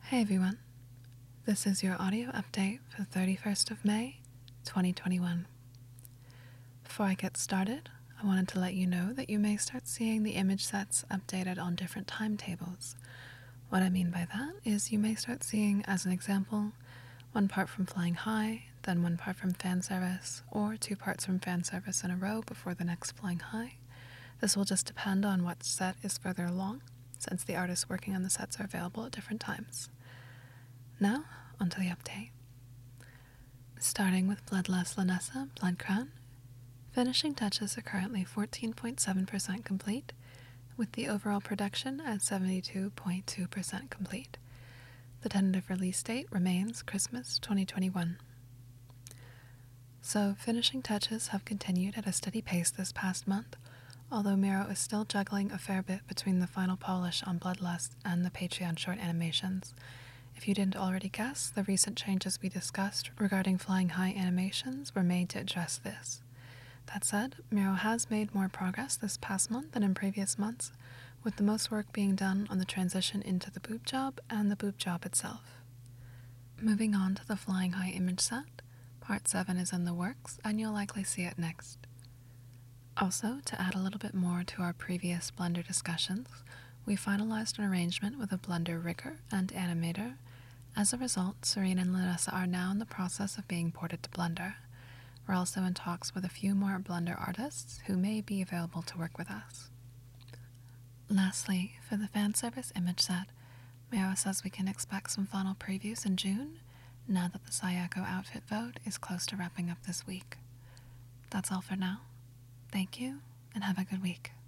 Hey everyone, this is your audio update for the 31st of May, 2021. Before I get started, I wanted to let you know that you may start seeing the image sets updated on different timetables. What I mean by that is you may start seeing, as an example, one part from Flying High, then one part from Fan Service, or two parts from Fan Service in a row before the next Flying High. This will just depend on what set is further along, since the artists working on the sets are available at different times. Now, onto the update. Starting with Bloodlust Lanessa Blood Crown, finishing touches are currently 14.7% complete, with the overall production at 72.2% complete. The tentative release date remains Christmas 2021. So, finishing touches have continued at a steady pace this past month, although Miro is still juggling a fair bit between the final polish on Bloodlust and the Patreon short animations. If you didn't already guess, the recent changes we discussed regarding Flying High animations were made to address this. That said, Miro has made more progress this past month than in previous months, with the most work being done on the transition into the boob job and the boob job itself. Moving on to the Flying High image set, Part 7 is in the works, and you'll likely see it next. Also, to add a little bit more to our previous Blender discussions, we finalized an arrangement with a Blender rigger and animator. As a result, Serene and Lanessa are now in the process of being ported to Blender. We're also in talks with a few more Blender artists who may be available to work with us. Lastly, for the fan service image set, Miro says we can expect some final previews in June, now that the Sayako outfit vote is close to wrapping up this week. That's all for now. Thank you, and have a good week.